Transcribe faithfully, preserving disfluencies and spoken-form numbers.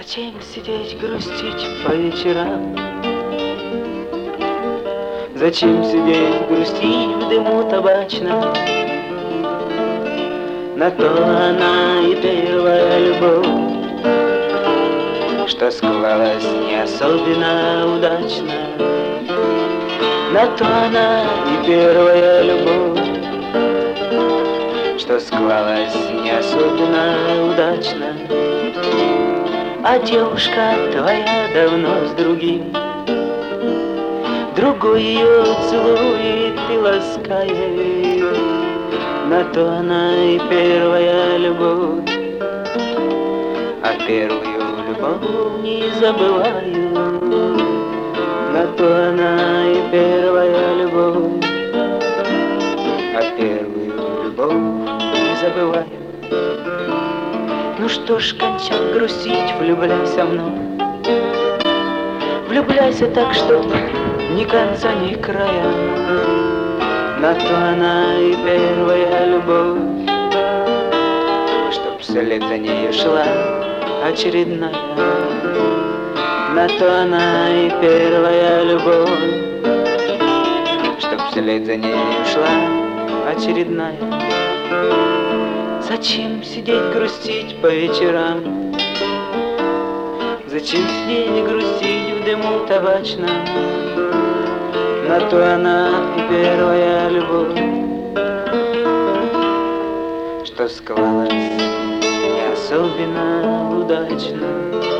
Зачем сидеть грустить по вечерам? Зачем сидеть грустить в дыму табачном? На то она и первая любовь, что склалась не особенно удачно. На то она и первая любовь, что склалась не особенно удачно. А девушка твоя давно с другим, другой ее целует и ласкает. На то она и первая любовь, а первую любовь не забываю. На то она и первая любовь, а первую любовь не забываю. Ну что ж, кончай грустить, влюбляйся мной. Влюбляйся так, что ни конца, ни края. На то она и первая любовь, чтоб вслед за ней шла очередная. На то она и первая любовь, чтоб вслед за ней шла очередная. Зачем сидеть грустить по вечерам? Зачем сидеть грустить в дыму табачном? На то она и первая любовь, что склалась не особенно удачно.